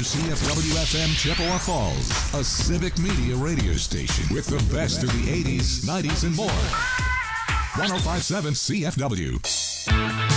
WCFW-FM Chippewa Falls, a civic media radio station with the best of the 80s, 90s, and more. 105.7 CFW.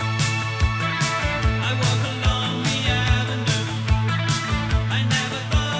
I walk along the avenue. I never thought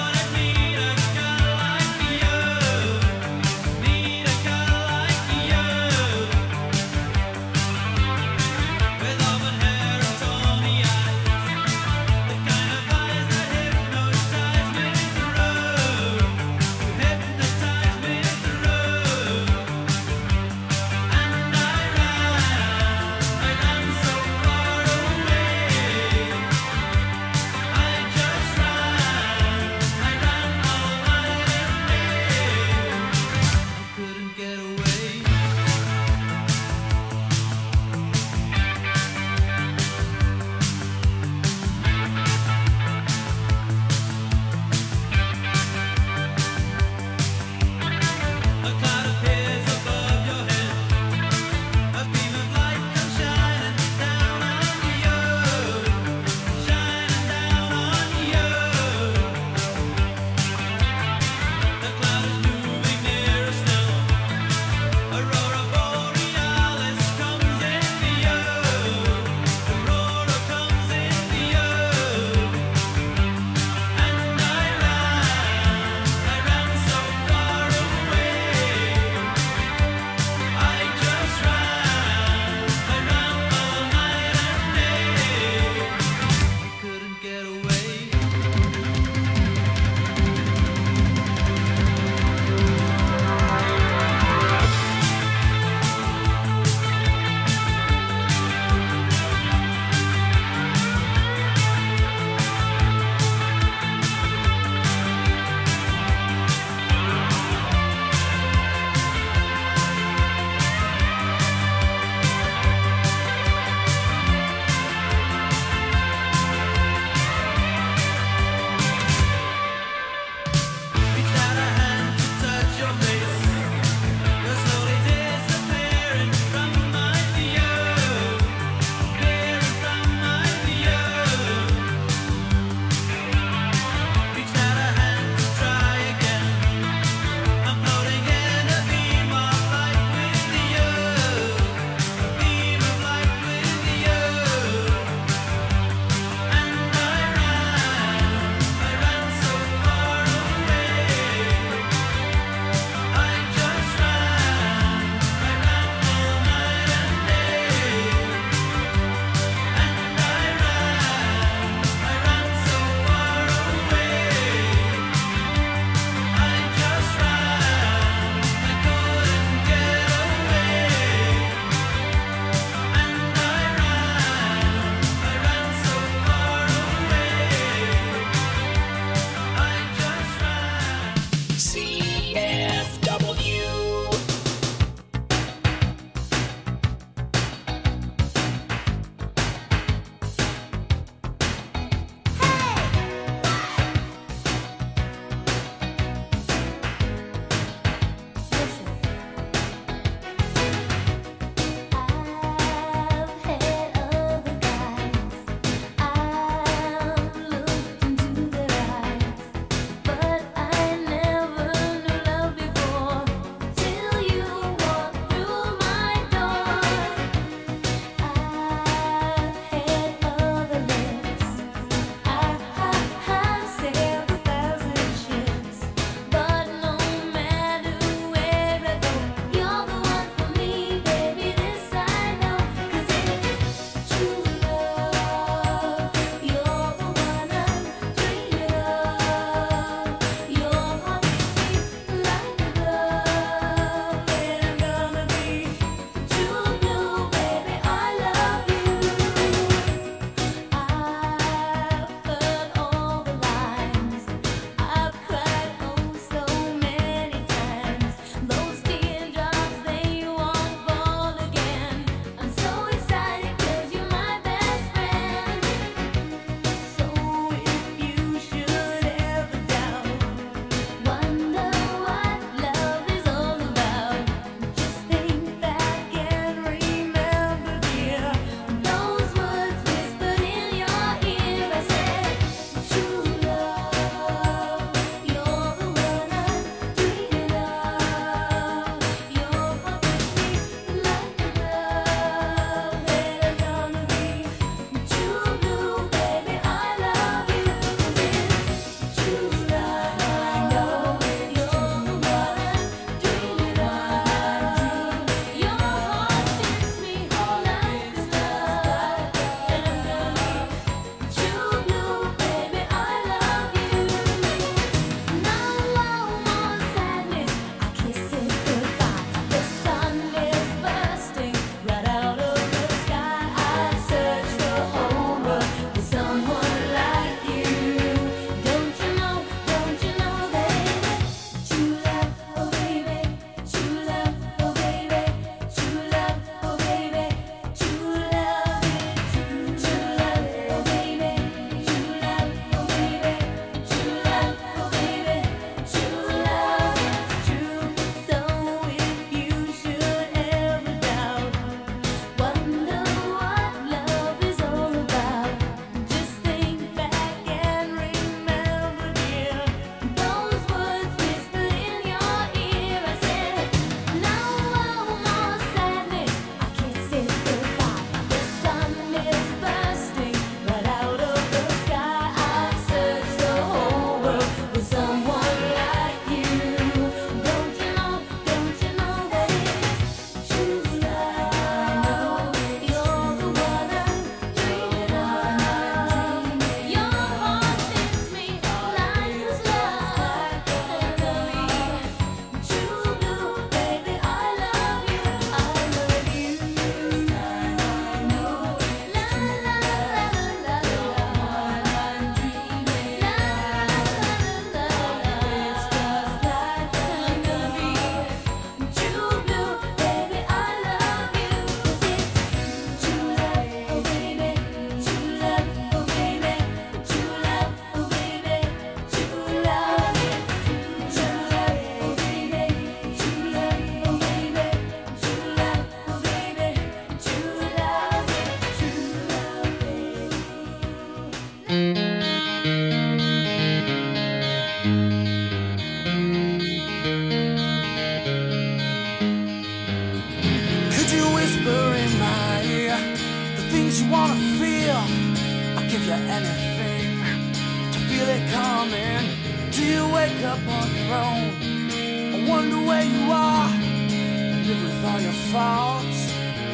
coming? Do you wake up on your own? I wonder where you are, live with all your faults.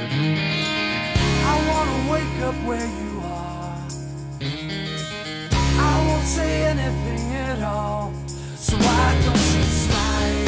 I wanna wake up where you are. I won't say anything at all, so why don't you slide?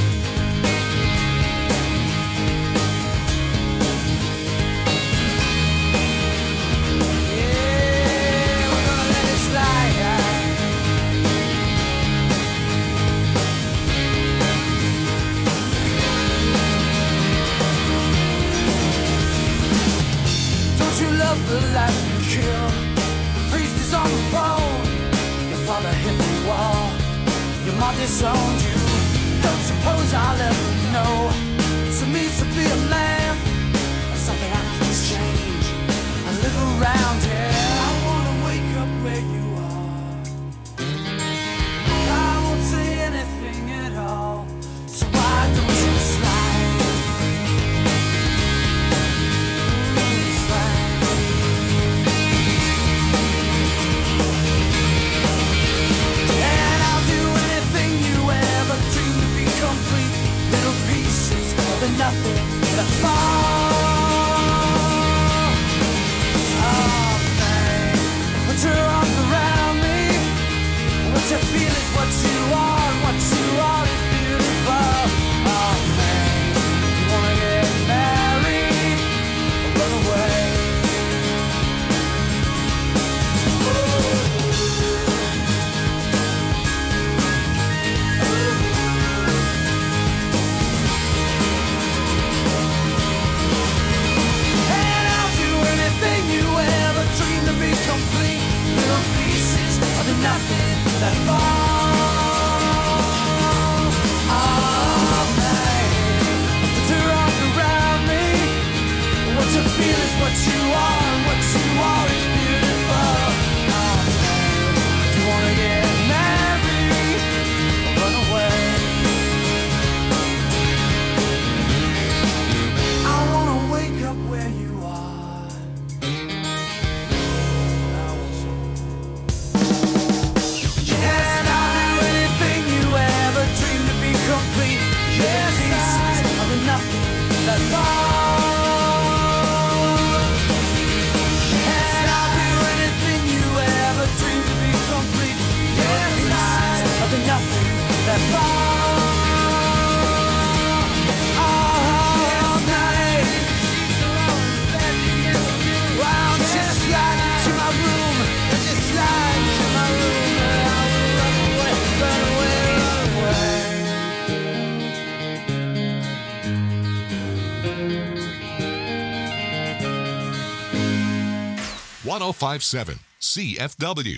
The life you kill, the priest is on the phone. Your father hit the wall, your mom disowned you. Don't suppose I'll ever know what it means to be a man, or something I can change. I live around here. I wanna wake up where you are. I won't say anything at all, so why don't you slide? Little pieces of nothing that fall. Oh man, put your arms around me. What you feel is what you are, and what you are is beautiful. Oh man, you wanna get married or run away? Complete little pieces of the nothing that fall. Oh man, put your arms around me. What you feel is what you are, and what you are is beautiful. Oh man, you wanna get married or run away? I wanna wake up where you are. Complete, yes, pieces of the nothing that fall. And I'll do anything you ever dreamed to be complete. Yes, pieces of the nothing that fall. All night, why don't you slide into my room? Just slide into my room, and I will run away, run away, run away. 1057 CFW.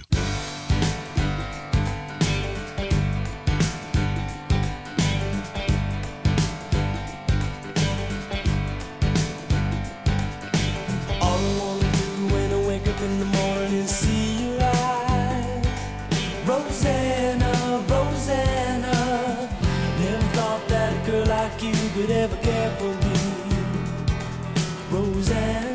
All I wanna do when I wake up in the morning is see your eyes. Rosanna, Rosanna, never thought that a girl like you could ever care for me. Rosanna.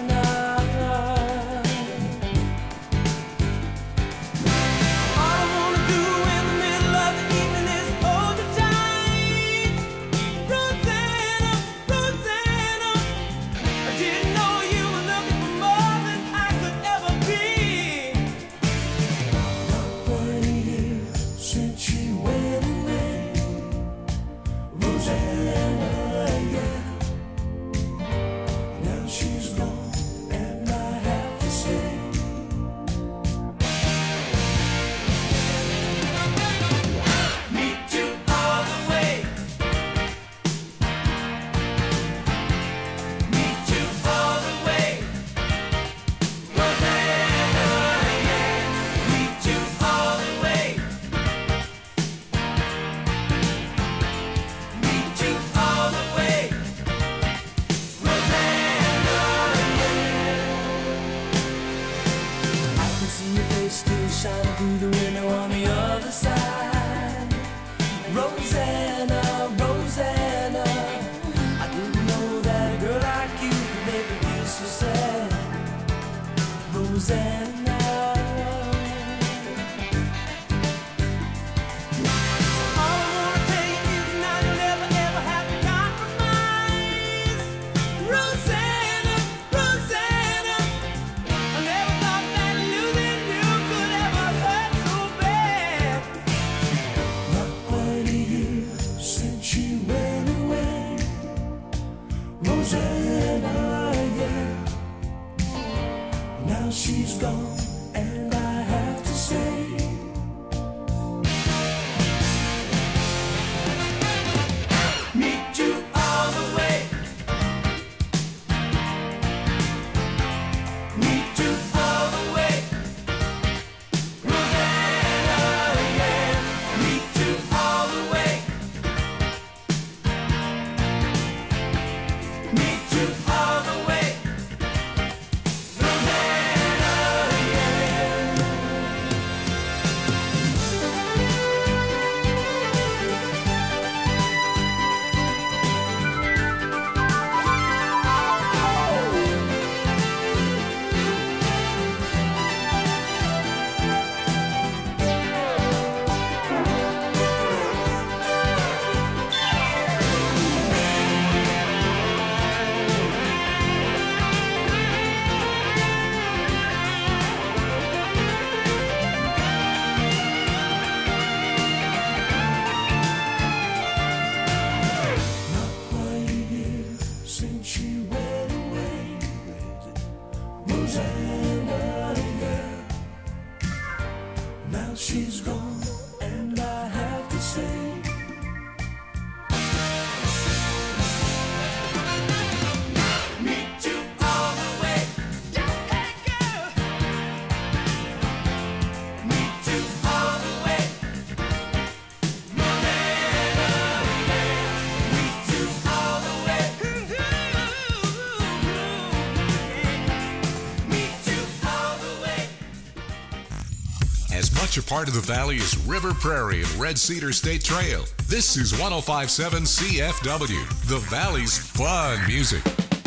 much a part of the valley as River Prairie and Red Cedar State Trail. This is 105.7 CFW, the valley's fun music.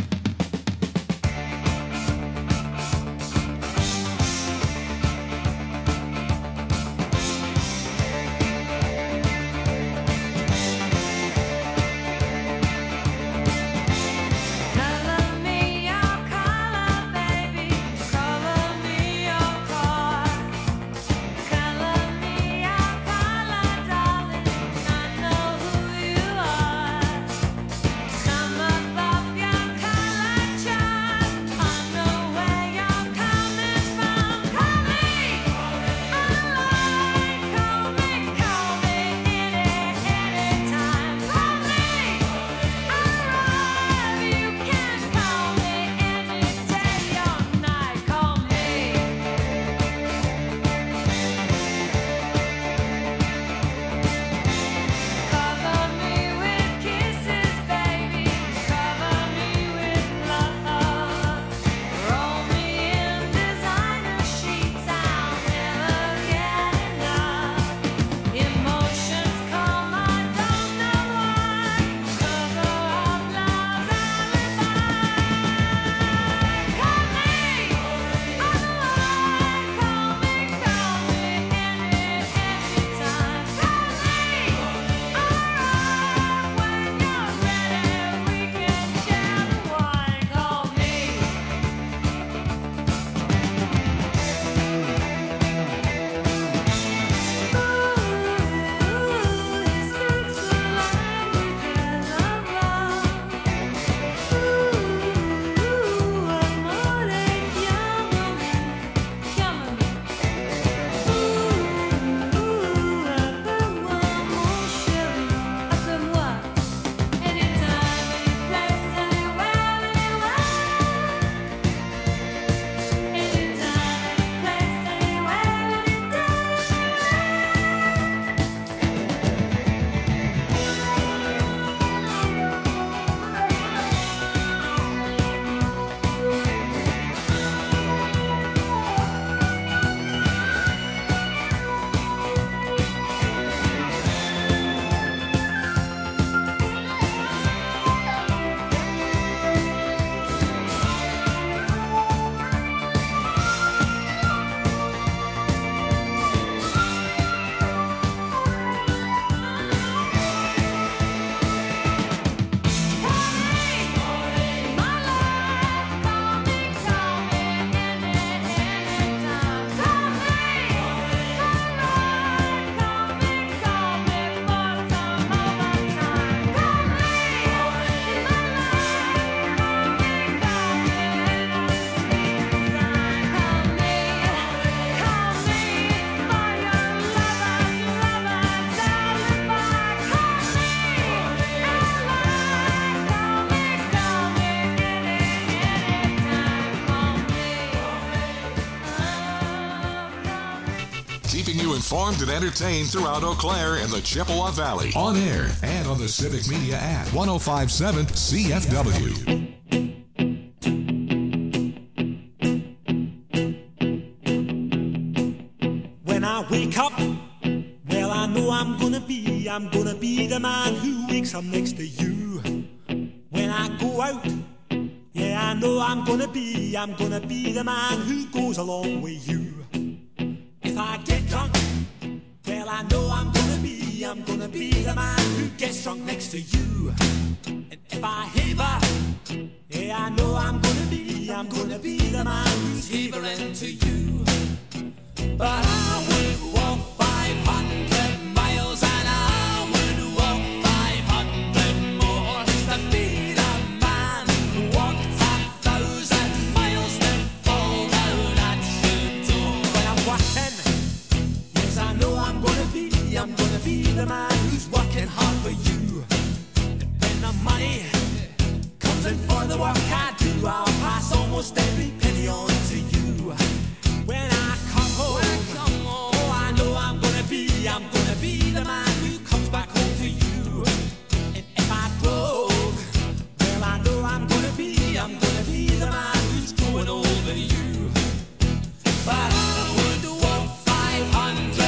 Informed and entertained throughout Eau Claire and the Chippewa Valley. On air and on the Civic Media app. 105.7 CFW. When I wake up, well, I know I'm gonna be the man who wakes up next to you. When I go out, yeah, I know I'm gonna be the man who goes along with you. If I get drunk, well, I know I'm gonna be the man who gets drunk next to you. And if I haver, yeah, I know I'm gonna be the man who's havering to you. But I would walk 500 miles and I would walk 500 more to be the man who walked 1,000 miles to fall down at your door. When I'm walking, yes, I know I'm gonna be the man who's working hard for you. And when the money comes in for the work I do, I'll pass almost every penny on to you. When I come home, oh, I know I'm gonna be the man who comes back home to you. And if I broke, well, I know I'm gonna be the man who's going over you. But I would walk 500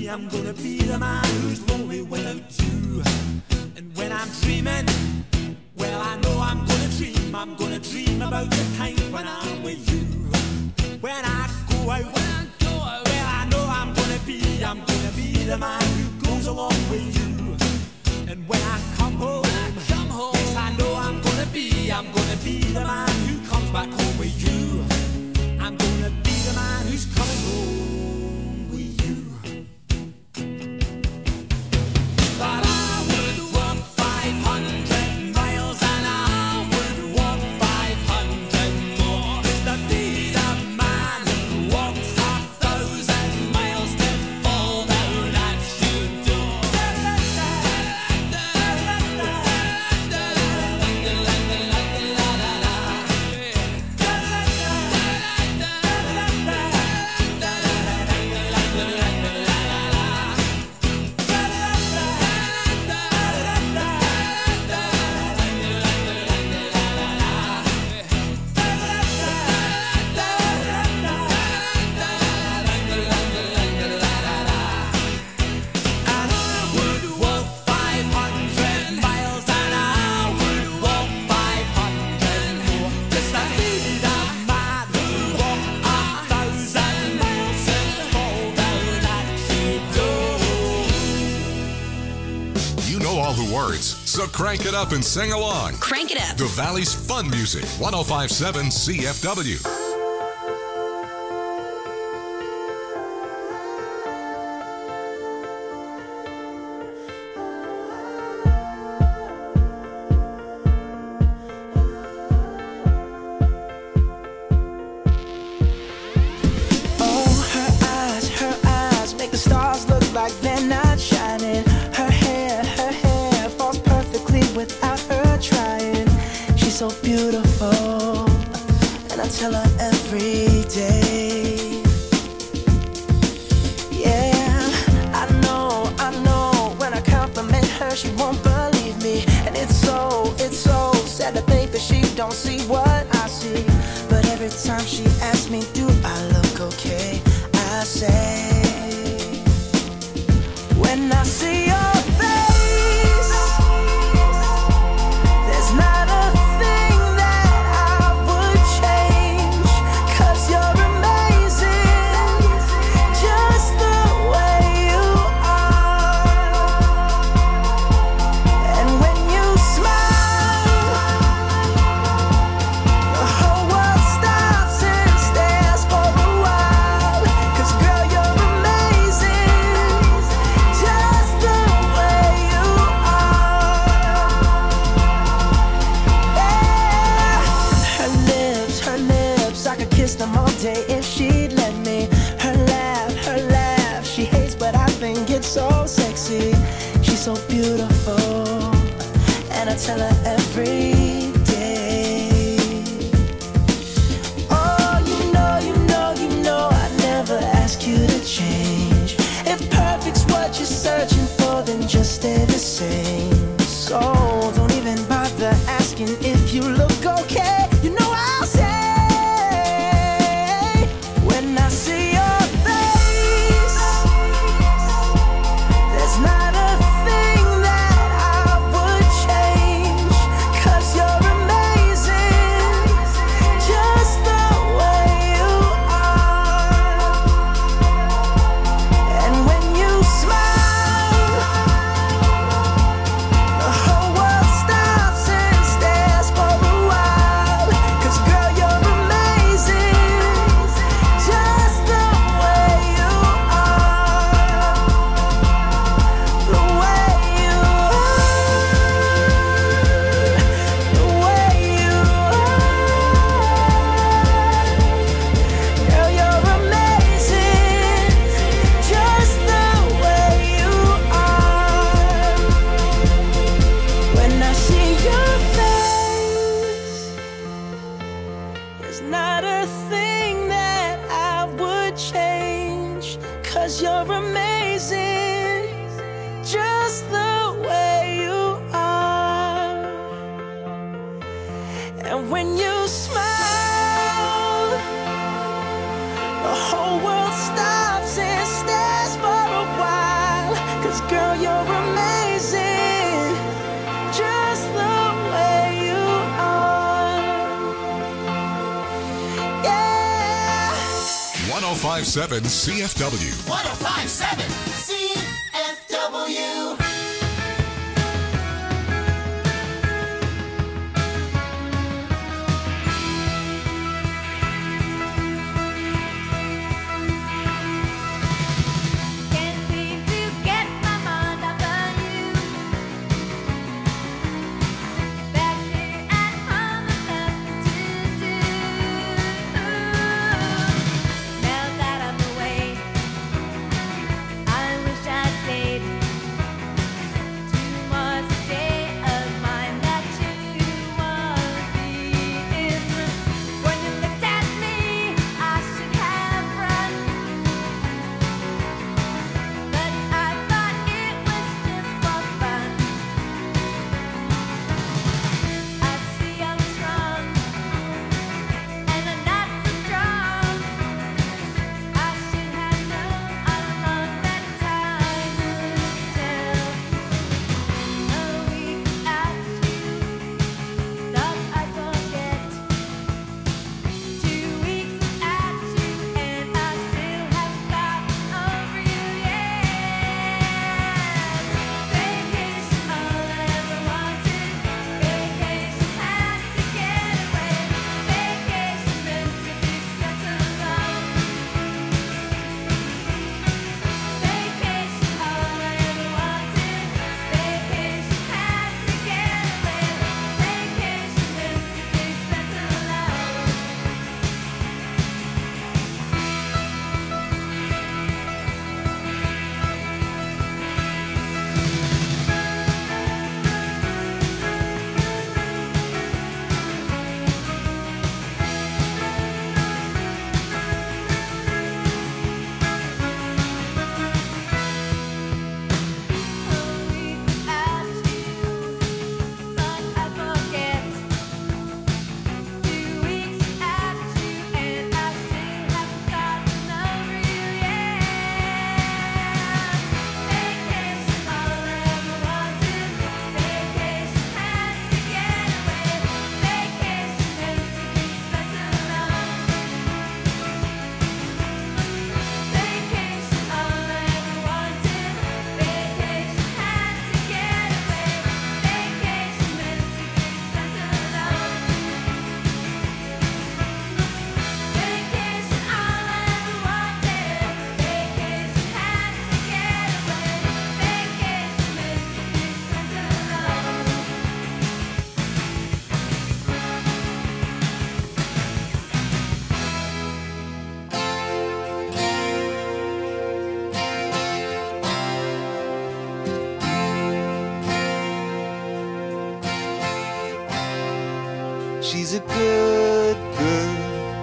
I'm gonna be the man who's lonely without you. And when I'm dreaming, well, I know I'm gonna dream. I'm gonna dream about the time when I'm with you. When I go out, well, I know I'm gonna be the man who goes along with you. And when I come home, yes, I know I'm gonna be the man who comes back home with you. I'm gonna be the man who's coming home with you. But I would walk 500 miles and I would walk 500 more just to be the man who walks 1,000 miles to fall down at your door. So crank it up and sing along. Crank it up. The Valley's fun music, 105.7 CFW. So beautiful, and I tell her every day. Yeah, I know, when I compliment her, she won't believe me. And it's so sad to think that she don't see what I see. But every time she asks me, do I look okay? I say, when I see your face, there's not a them all day if she'd let me. Her laugh, she hates, but I think it's so sexy. She's so beautiful, and I tell her every day. Oh, you know, I never ask you to change. If perfect's what you're searching for, then just stay the same. So don't even bother asking if you look okay. You know I'll say, the whole world stops and stares for a while. 1057 CFW. 1057 CFW. She's a good girl,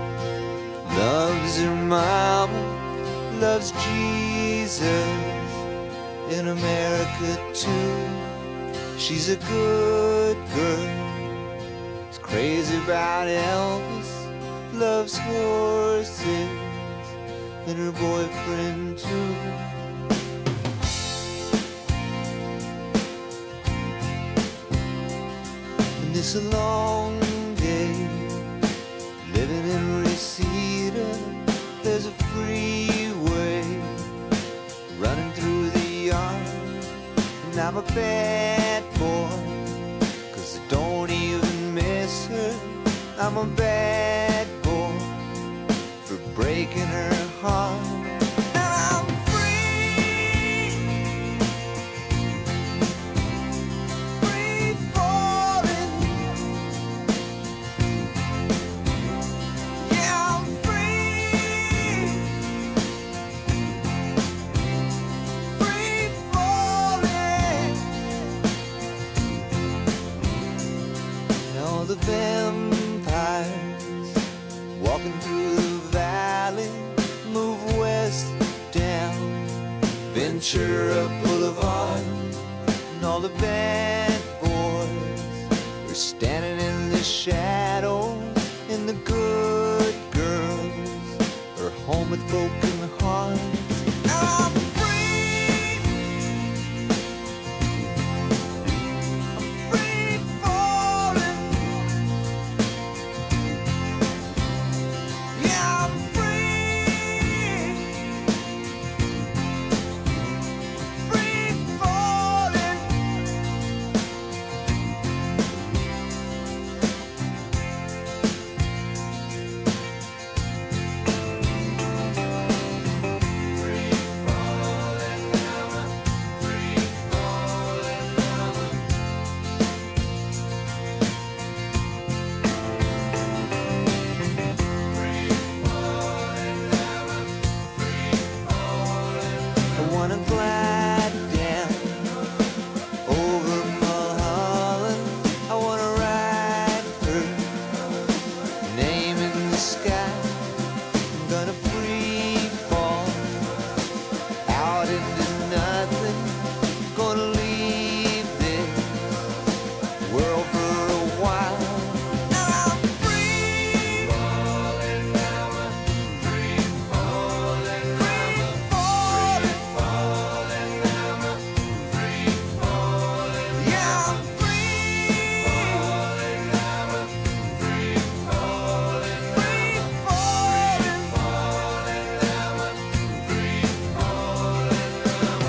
loves her mama, loves Jesus in America too. She's a good girl, is crazy about Elvis, loves horses and her boyfriend too. And it's a long day living in Reseda. There's a freeway running through the yard, and I'm a bad boy, 'cause I don't even miss her. I'm a bad boy for breaking her heart. The vampires walking through the valley move west down Ventura Boulevard, and all the bad boys are standing in the shadows, and the good girls are home with broken hearts. I'm free. wanna glide down over Mulholland. I wanna ride her name in the sky. I'm gonna free fall out into nothing. Gonna leave this world for a while. And I'm free falling now. Free falling now. Free falling now. Free falling. Yeah, I'm free falling now. Free falling. Free falling. Falling now. Free falling now.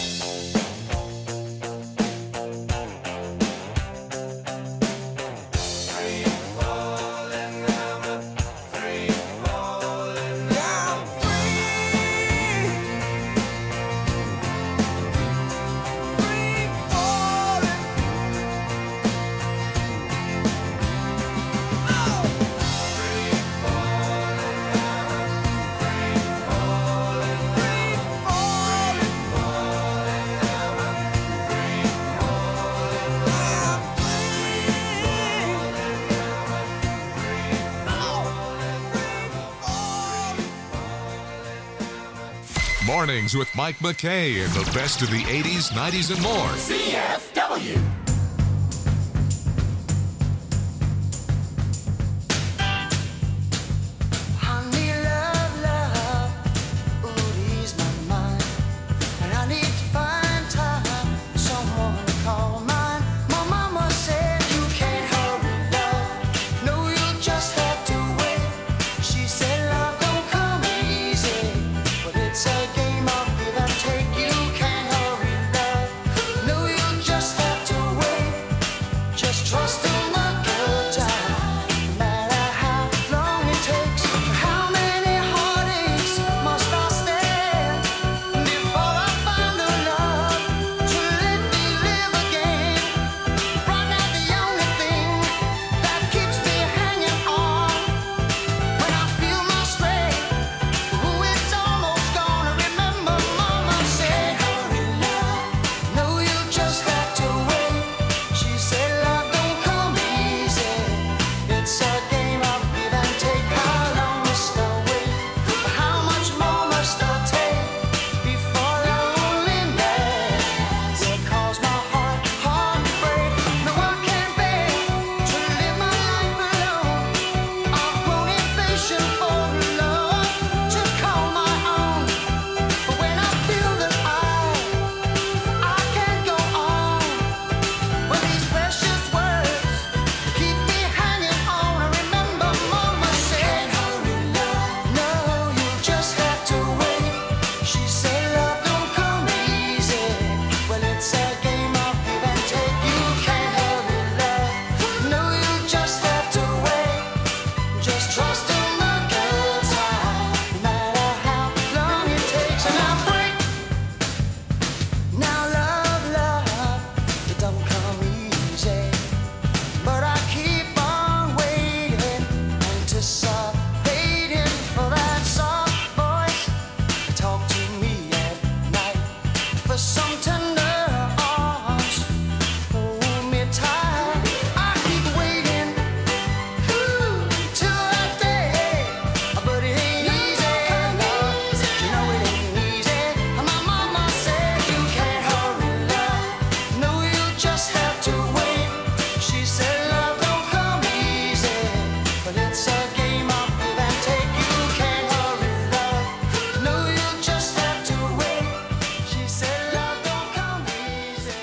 Free falling now. Free falling. Yeah, I'm free. Free falling. Oh. Free falling now. Free falling. Free falling. Falling now. Free falling. Yeah, I'm Mornings with Mike McKay and the best of the 80s, 90s, and more. CFW. Honey, love, love, ooh, ease my mind. And I need to find time, someone to call mine. My mama said you can't hurry, love. No, you'll just have to wait. She said love don't come easy, but it's a game of give and take. You can't hurry, love. No, you'll just have to wait. Just trust in the good time, no matter how long it takes. How many heartaches must I stand before I find a love to let me live again? Right now the only thing that keeps me hanging on when I feel my strength, ooh, it's almost gone. Remember mama said, hurry love, no, you just have to wait. She said love don't come easy, it's a game of give and take. How long must I wait? How much more must I take before loneliness will cause my heart to break? No, I can't bear to live my life alone. I've grown impatient for love to call my own. But when I feel that I can't go on, when these precious words keep me hanging on, I remember mama said, hurry love, no, you just have to wait. She said love don't come easy, well it's a game of give and take. You can't hurry love, no, you just have to wait. Just trust in the good time, no matter how long it takes. And I break. Now love, it don't come easy, but I keep on waiting, anticipating for that soft voice to talk to me at night, for some tender arms hold me tight. I keep waiting, ooh, till that day, but it ain't easy, love. You know it ain't easy. My mama said you can't hurry, love. No, you just have to wait. She said love don't come easy, but it's a game of give and take. You can't hurry, love. No, you just have to wait. She said love don't come easy.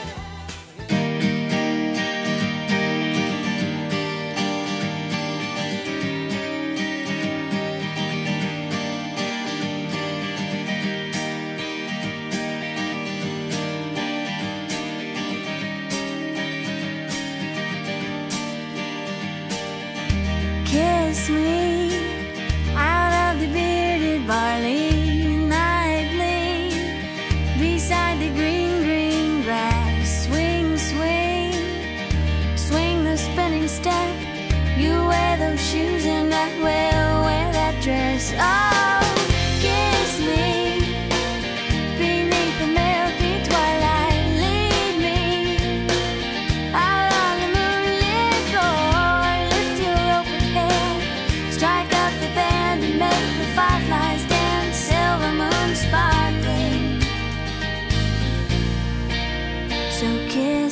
Kiss me out of the bearded barley nightly, beside the green, green grass. Swing, swing, swing the spinning step. You wear those shoes and I will wear that dress. Oh, kiss me beneath the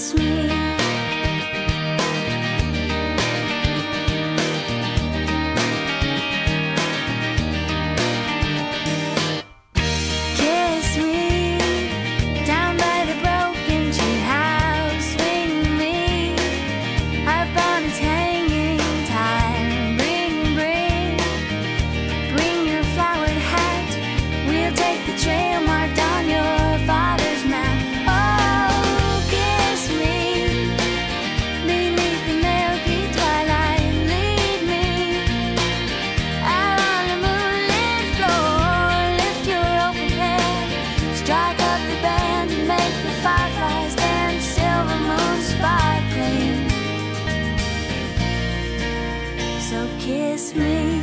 kiss me. Kiss me down by the broken tree house. Swing me up on its hanging time. Bring your flowered hat. We'll take the trail marked on your father's map. Oh, kiss me beneath the milky twilight. Lead me out on the moonlit floor. Lift your open head, strike up the band, and make the fireflies dance. Silver moon sparkling. So kiss me.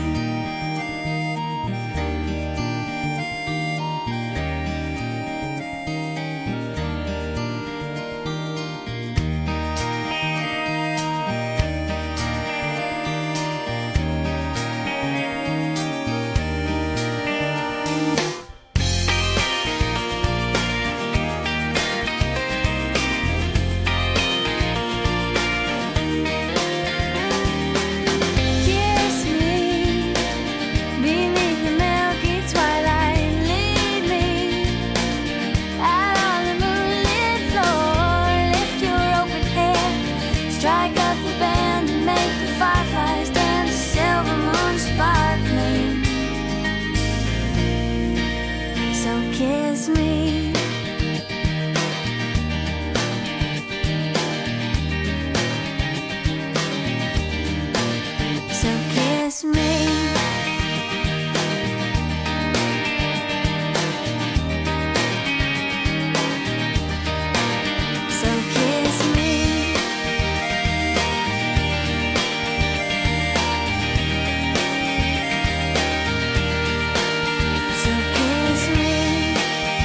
Kiss me beneath the milky twilight. Lead me out on the moonlit floor. Lift your open head, strike up the band, and make the fireflies dance. Silver moon sparkling. So kiss me. So kiss me. So kiss me. So kiss me.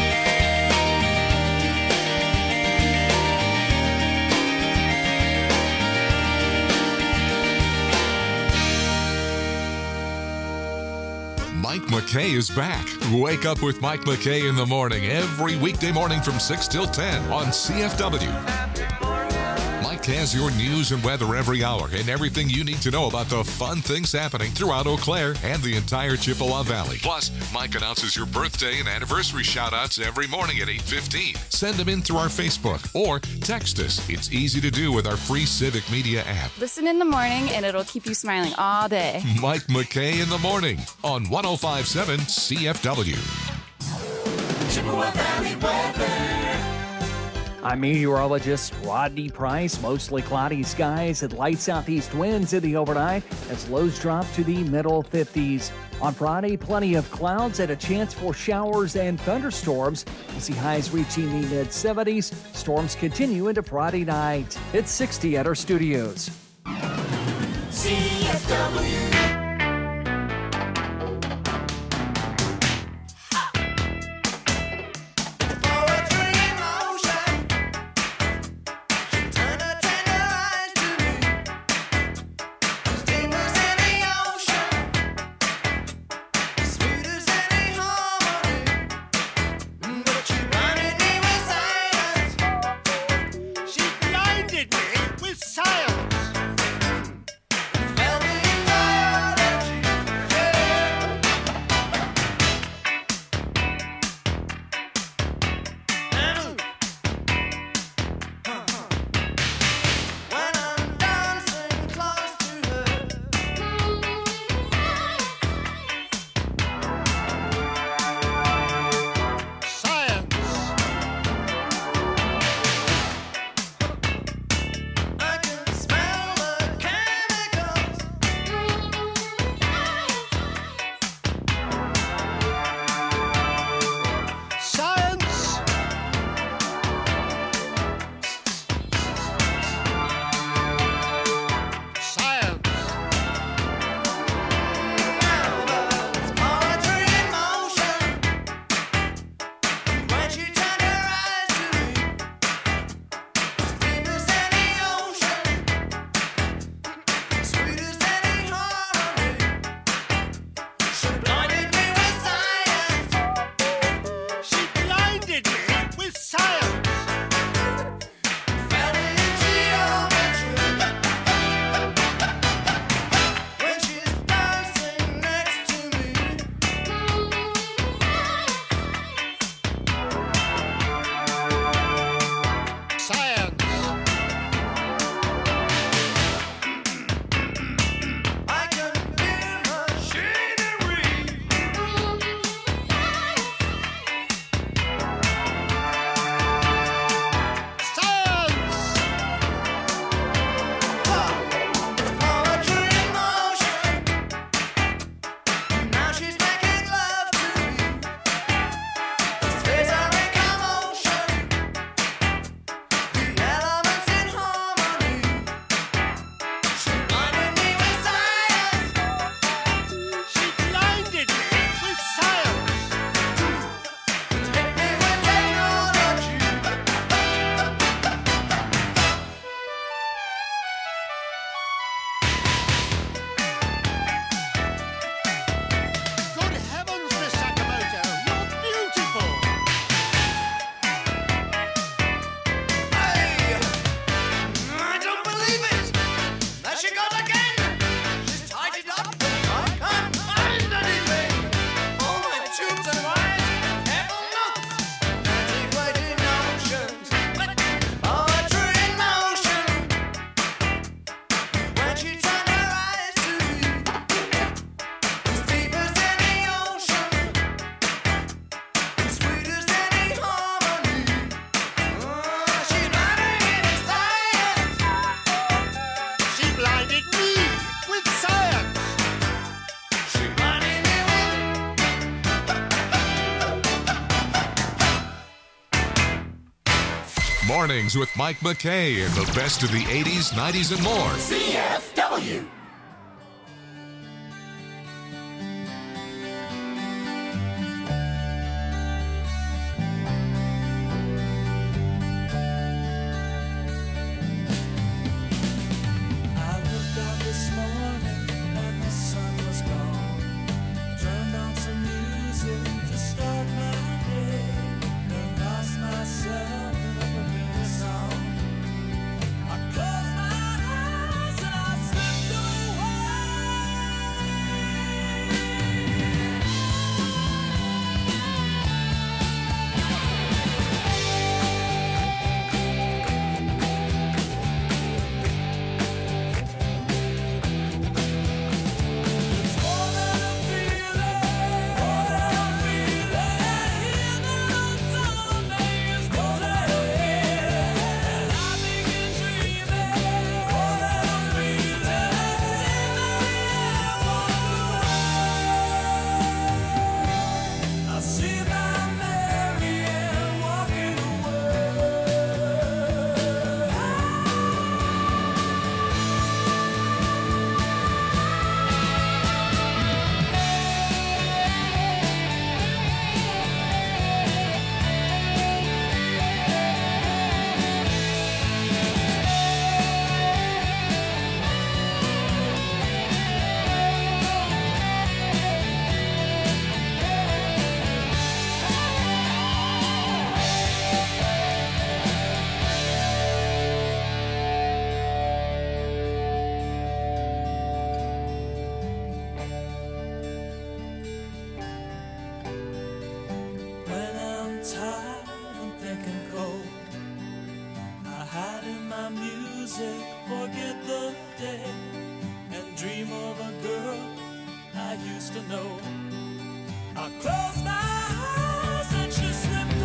Mike McKay is back. Wake up with Mike McKay in the morning every weekday morning from 6 till 10 on CFW. Mike has your news and weather every hour and everything you need to know about the fun things happening throughout Eau Claire and the entire Chippewa Valley. Plus, Mike announces your birthday and anniversary shout-outs every morning at 8:15. Send them in through our Facebook or text us. It's easy to do with our free Civic Media app. Listen in the morning and it'll keep you smiling all day. Mike McKay in the morning on 105.7 CFW. Chippewa Valley weather. I'm meteorologist Rodney Price. Mostly cloudy skies and light southeast winds in the overnight as lows drop to the middle 50s. On Friday, plenty of clouds and a chance for showers and thunderstorms. We'll see highs reaching the mid-70s. Storms continue into Friday night. It's 60 at our studios. CFW. With science, Mornings with Mike McKay and the best of the 80s, 90s, and more. CFW. I looked out this morning and the sun was gone. Turned on some music to start my day. And lost myself in a familiar song. I closed my eyes and I slipped when I'm tired and thinking cold. I hide in my music, forget the day, and dream of a girl I used to know. I close my eyes and she slipped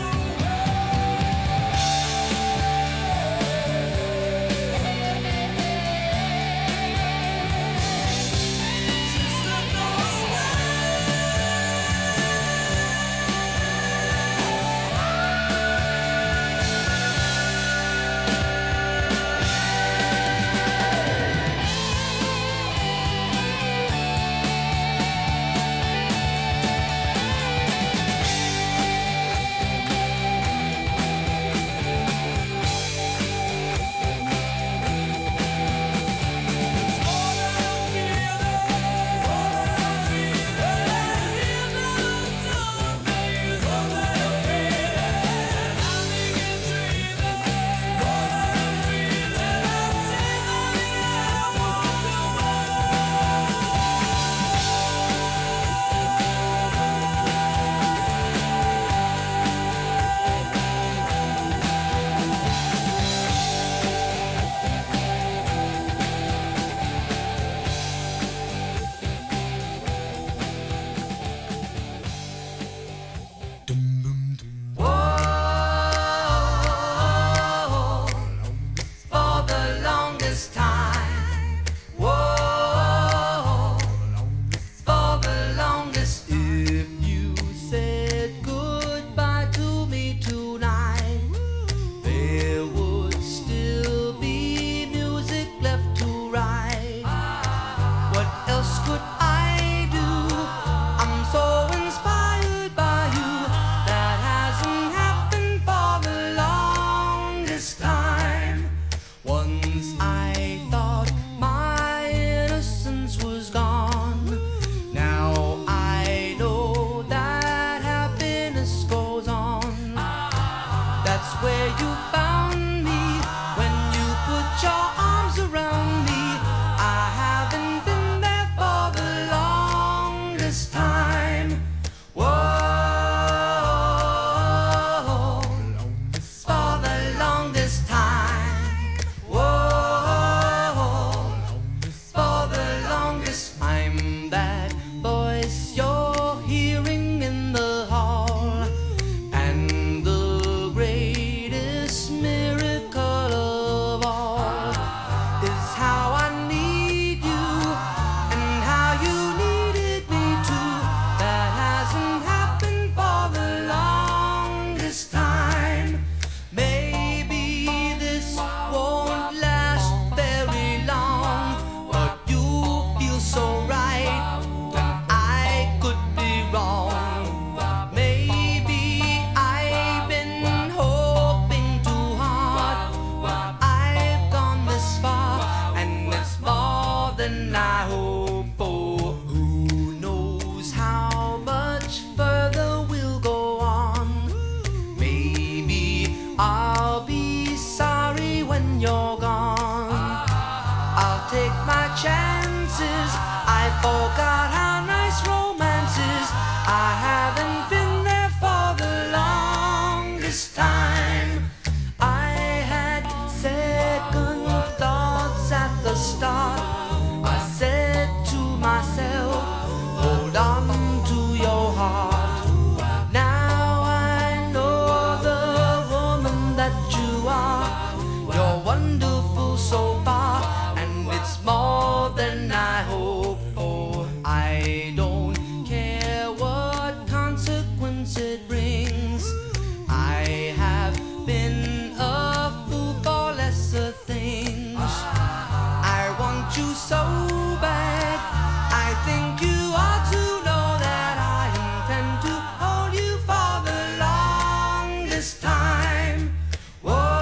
this time. I had second thoughts at the start. I said to myself, hold on to your heart. Now I know the woman that you are. You're wonderful so far, and it's more than I hoped for. I don't care what consequence it brings. I have been a fool for lesser things. I want you so bad. I think you ought to know that I intend to hold you for the longest time. Whoa,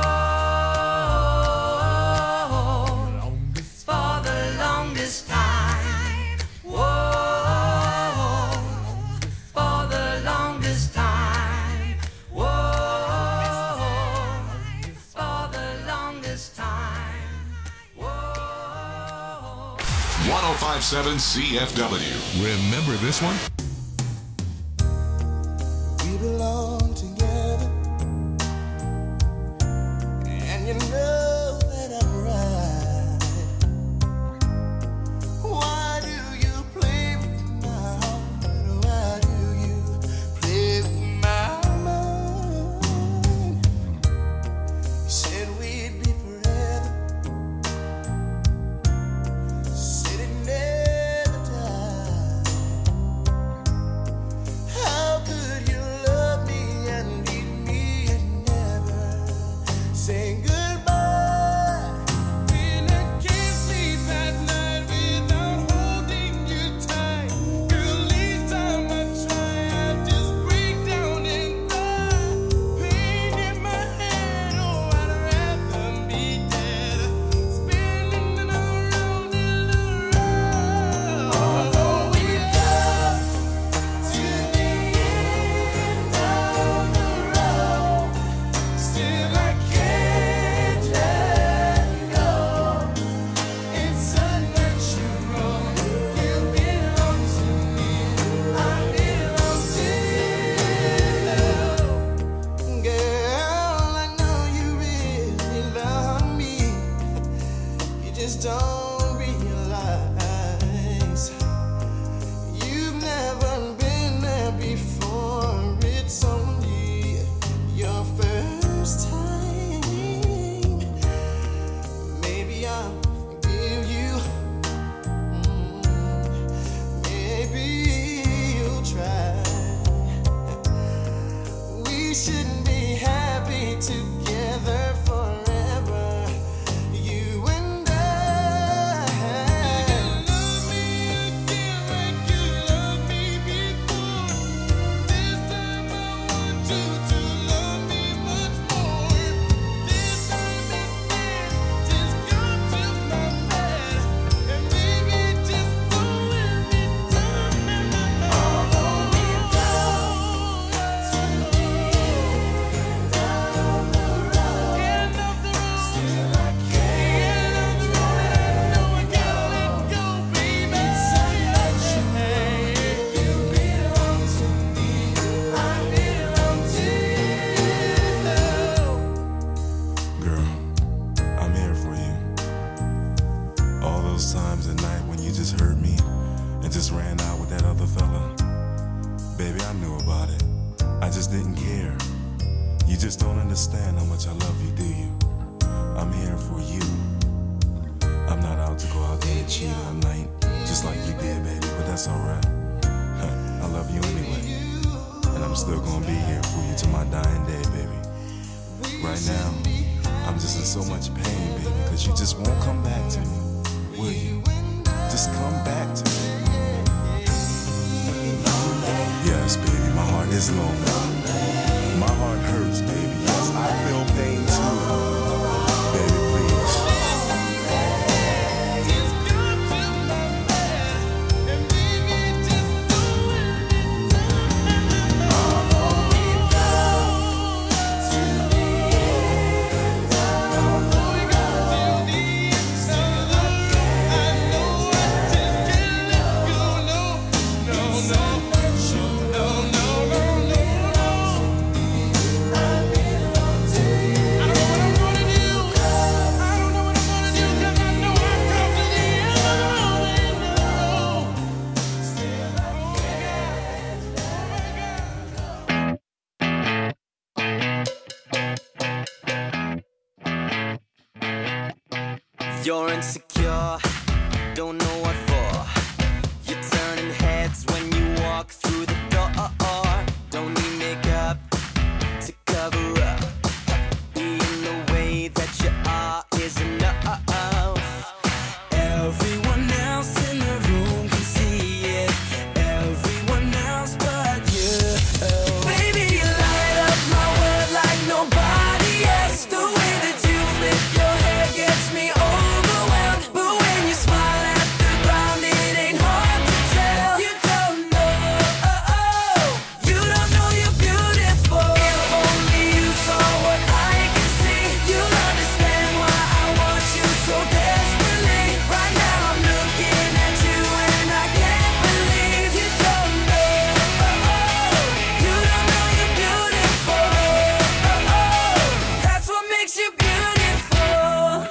for the longest time. Whoa, for the longest time. Whoa, for the longest time. Whoa. 1057 CFW. Remember this one? We belong together, and you know that I'm right. Why do you play with my heart? Why do you play with my mind? You said we'd be forever, said it never died. How could you love me and leave me and never say goodbye? When I can't sleep at night without holding you tight, girl, each time I try, I just break down and cry. Pain in my head, oh, I'd rather be dead, spinning around and around. Although we love to the end of the road, still I can't let go. It's unnatural. You belong to me, I belong to you. Girl, I know you really love me. You just don't realize you've never been there before. It's only your first time. Maybe I'll forgive you. Maybe you'll try. We should be happy together forever, you and I. You love me again like you loved me before. This time I want you to love me much more. This time instead, just come to my bed and baby, just do every time. Although we go to the end of the road, still I can't let go, baby. It's unnatural. You belong to me, I belong to you. Girl, I'm here for you. All those times at night when you just hurt me and just ran out with that other fella. Baby, I knew about it. I just didn't care. You just don't understand how much I love you, do you? I'm here for you. I'm not out to go out there and cheat all night, just like you did, baby, but that's alright. I love you anyway. And I'm still gonna be here for you till my dying day, baby. Right now, I'm just in so much pain, baby, because you just won't come back to me, will you? Just come back to me. Yes, baby, my heart is lonely. My heart hurts, baby. Yes, I feel pain too. Baby, please. Just come to my bed and baby, just do every time. Although we go to the end of the road, still I know I just can't let go. No, no, no, no, no, no, no, no. You're insecure, don't know what for. You're turning heads when you walk through the door. Don't need makeup to cover up. Being the way that you are is enough. Everyone else in the room can see it. Everyone else but you. Baby, you light up my world like nobody else. The way that you flip your hair gets me overwhelmed. But when you smile at the ground, it ain't hard to tell. You don't know, you don't know you're beautiful. If only you saw what I can see, you'll understand why I want you so desperately. Right now I'm looking at you and I can't believe you don't know, you don't know you're beautiful. That's what makes you beautiful.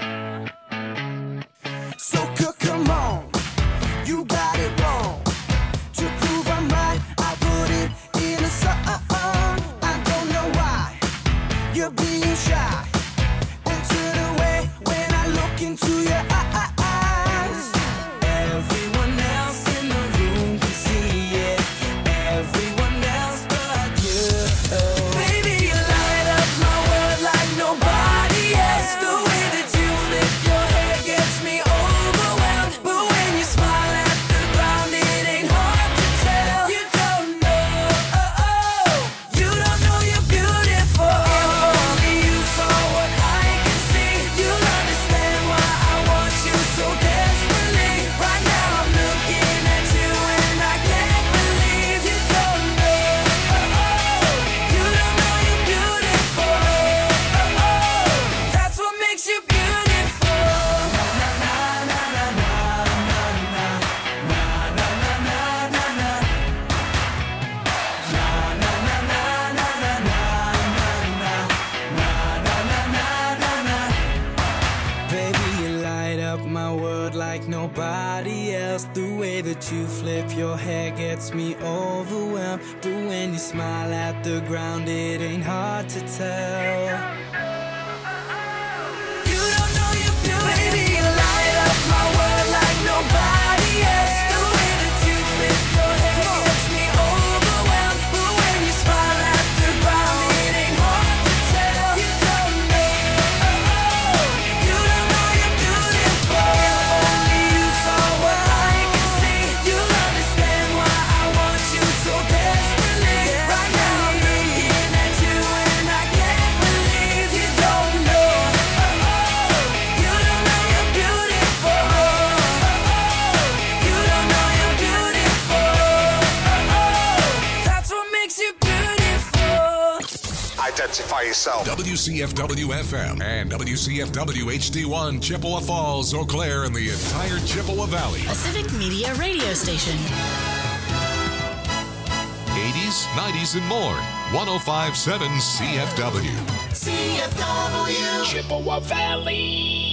So come on, you got it wrong. To prove I'm right, I put it in a song. I don't know why you're being shy and turn away when I look into your eyes. Everyone else in the room can see it. Everyone else but you. Baby, you light up my world like nobody else. The way that you flip your hair gets me overwhelmed. But when you smile at the ground, it ain't hard to tell. You don't know, you don't know you're beautiful. If only you saw what I can see, you'll understand why I want you so desperately. Right now I'm looking at you and I can't believe you don't know, you don't know you're beautiful. That's what makes you beautiful. Baby, you light up my world like nobody else. The way that you flip your hair gets me overwhelmed. But when you smile at the ground, it ain't hard to tell. You don't know you're beautiful. Baby, you light up my world like nobody else. The way that you flip your hair gets me overwhelmed. But when you smile at the ground, it ain't hard to tell. You don't know, you don't know you're beautiful. If only you saw what I can see, you'll understand why I want you so desperately. Right now I'm looking at you and I can't believe you don't know, you don't know you're beautiful. You don't know you're beautiful. That's what makes you beautiful. Identify yourself. WCFW FM and WCFW HD1 Chippewa Falls, Eau Claire, and the entire Chippewa Valley. A civic media radio station. 80s, 90s, and more. 105.7 CFW. CFW Chippewa Valley.